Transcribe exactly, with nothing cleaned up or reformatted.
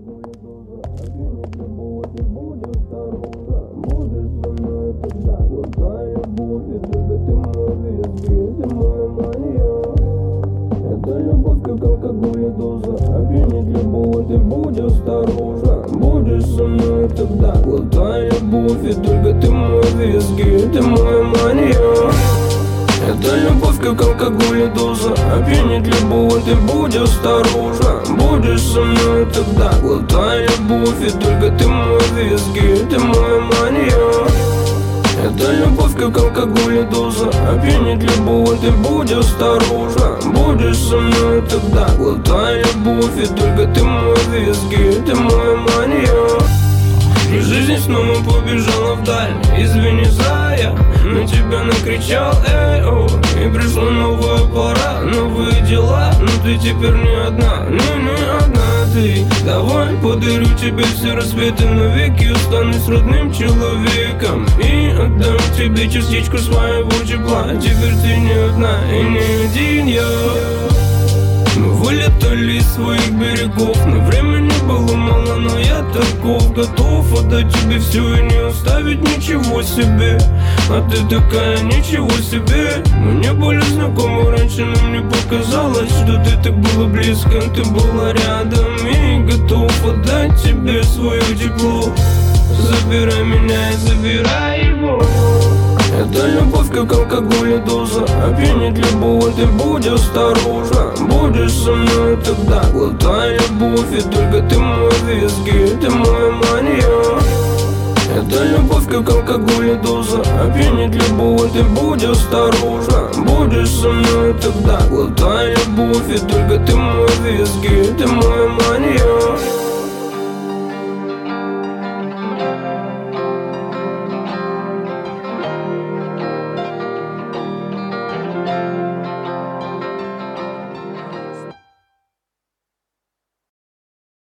алкоголь и доза опьянит любого, ты будь осторожна. Будешь со мной тогда глотая любовь, и только ты мой виски, ты моя мания. Это любовь как алкоголь и доза опьянит любого, ты будь осторожна. Будешь со мной тогда глотая любовь, и только ты мой виски, ты моя мания. Это любовь как алкоголь и доза опьянит любого, ты будь осторожна. Будешь со мной тогда глотая любовь, и только ты мой виски, ты моя мания. Это любовь как алкоголь и доза опьянит любого, ты будь осторожна. Будешь со мной тогда глотая любовь, и только ты мой виски, ты моя мания. И жизнь снова побежала вдаль, извини, зая, на тебя накричал, эй, о. И пришла новая пора, новые дела, но ты теперь не одна, не, не одна ты. Давай подарю тебе все рассветы навеки, останусь родным человеком и отдам тебе частичку своего тепла. Теперь ты не одна и не один я. Мы вылетали из своих берегов, но времени было мало, но я таков, готов отдать тебе все и не оставить ничего себе. А ты такая ничего себе. Мы не были знакомы раньше, но мне показалось, что ты так была близко, ты была рядом и готов отдать тебе свое тепло. Забирай меня и забирай его. Это любовь как алкоголь и доза опьянит любого, ты будь осторожна. Будешь со мной тогда глотая любовь, и только ты мой виски, ты моя мания. Это любовь как алкоголь и доза опьянит любого, ты будь осторожна. Будешь со мной тогда глотая любовь, и только ты мой виски, ты моя